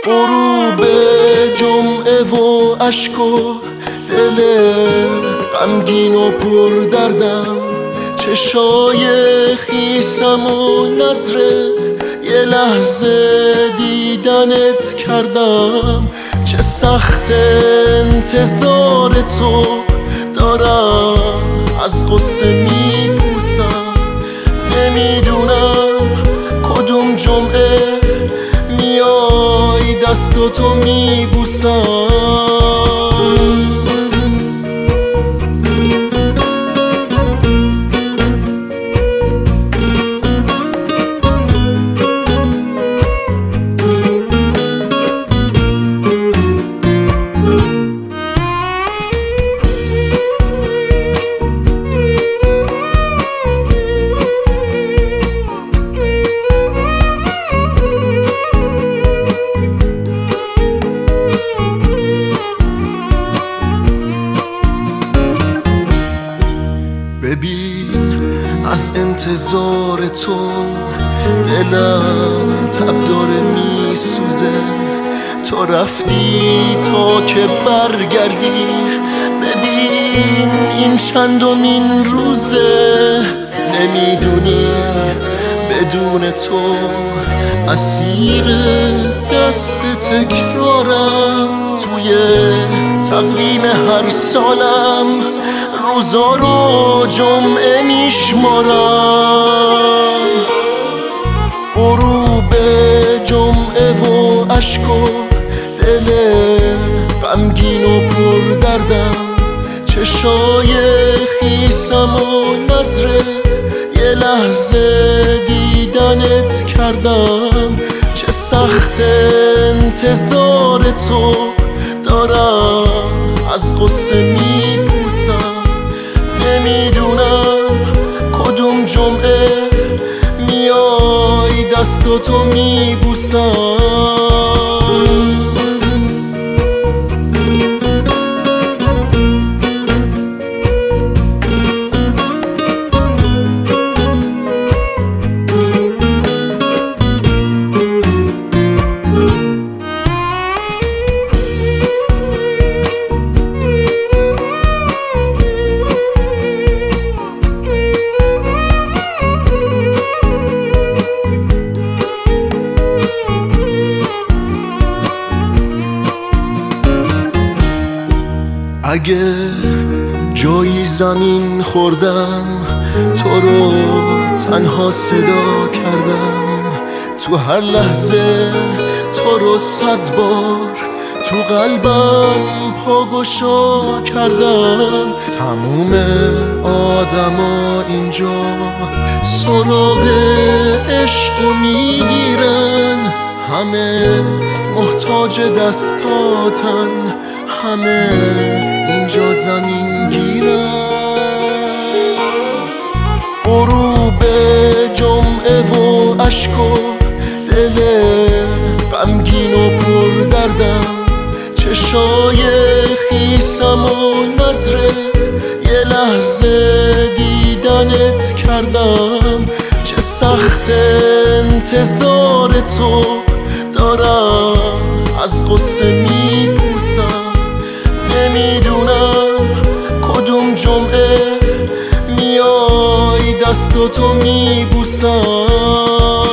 غروب جمعه و اشک و دل غمگین و پر دردم، چشای خیسم و نظره یه لحظه دیدنت کردم. چه سخت انتظار تو دارم، از غصه میپوسم. نمیدونم کدوم جمعه میای دستاتو میبوسم. ببین از انتظار تو دلم تب داره میسوزه. تو رفتی تا که برگردی، ببین این چندمین روزه. نمیدونی بدون تو اسیر دست تکرارم. توی تقویم هر سالم روزا رو جمعه میشمارم. غروب جمعه و اشک و دل غمگین و پر دردم، چشای خیسم و نظره یه لحظه دیدنت کردم. چه سخت انتظار تو دارم، از غصه میپوسم. نمیدونم کدوم جمعه میای دستاتو میبوسم. اگه جایی زمین خوردم، تو رو تنها صدا کردم. تو هر لحظه تو رو 100 بار تو قلبم پاگوشا کردم. تموم آدما اینجا سراغ عشق میگیرن، همه محتاج دستاتن، همه اینجا زمین گیرن. غروب جمعه و اشک و دل غمگین و پر دردم، چشای خیسم و نظره یه لحظه دیدنت کردم. چه سخت انتظار تو دارم، از غصه میپوسم. نمیدونم کدوم جمعه میای دستاتو میبوسم.